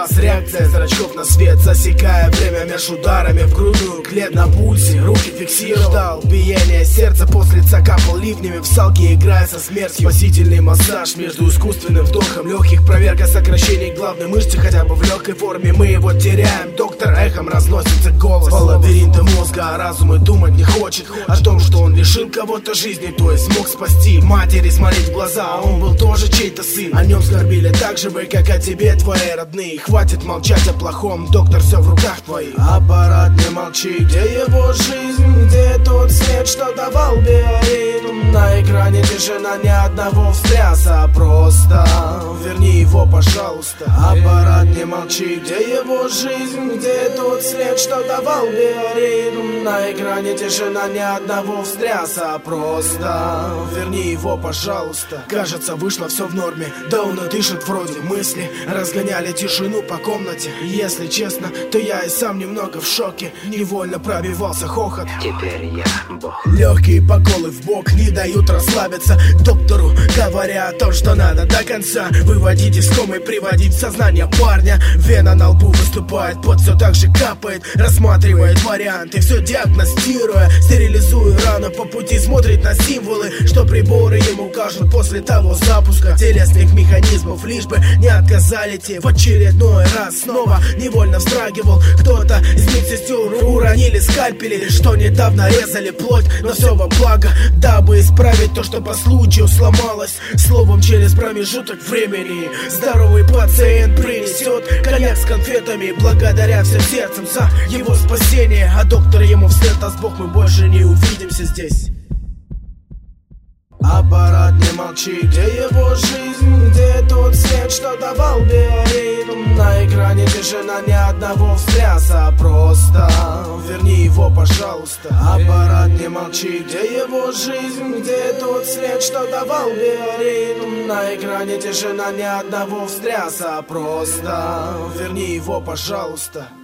глаз, реакция зрачков на свет, засекая время между ударами в грудную клетку. На пульсе руки фиксировал, ждал биение сердца, после лица капал ливнями в салке, играя со смертью. Спасительный массаж между искусственным вдохом легких, проверка сокращений главной мышцы, хотя бы в легкой форме. Мы его теряем, доктор, эхом разносится голос по лабиринту мозга, а разум и думать не хочет о том, что он лишил кого-то жизни, то есть смог спасти. Матери смотреть в глаза, а он был тоже чей-то сын. О нем скорбили так же вы, как о тебе твои родные. Хватит молчать о плохом, доктор, все в руках твоих. Аппарат, не молчи, где его жизнь, где тот свет, что давал биоритм? На экране тишина, ни одного встряса, просто верни его, пожалуйста. Аппарат, не молчи, где его жизнь, где тот свет, что давал биоритм? На экране тишина, ни одного встряса, просто верни его, пожалуйста. Кажется, вышло все в норме, да он и дышит вроде. Мысли разгоняли тишину по комнате. Если честно, то я и сам немного в шоке. Невольно пробивался хохот. Теперь я бог. Легкие поколы в бок не дают расслабиться доктору, говоря о том, что надо до конца выводить из комы, приводить в сознание парня. Вена на лбу выступает, пот все так же капает. Рассматривает варианты, все диагностируя, стерилизуя рану по пути, смотрит на символы, что приборы ему кажут после того запуска телесных механизмов, лишь бы не отказали те. В очередной раз снова невольно вздрагивал. Кто-то из медсестер уронили скальпели, что недавно резали плоть, но все во благо, дабы исправить то, что по случаю сломалось. Словом, через промежуток времени здоровый пациент принесет коньяк с конфетами, благодаря всем сердцем за его спасение. А доктор ему вслед: даст Бог, мы больше не увидимся здесь. Аппарат, не молчи, где его жизнь, где тот свет, что давал биоритм? На экране тишина, ни одного встряса, просто верни его, пожалуйста. Аппарат, не молчи, где его жизнь, где тот свет, что давал биоритм? На экране тишина, ни одного встряса, просто верни его, пожалуйста.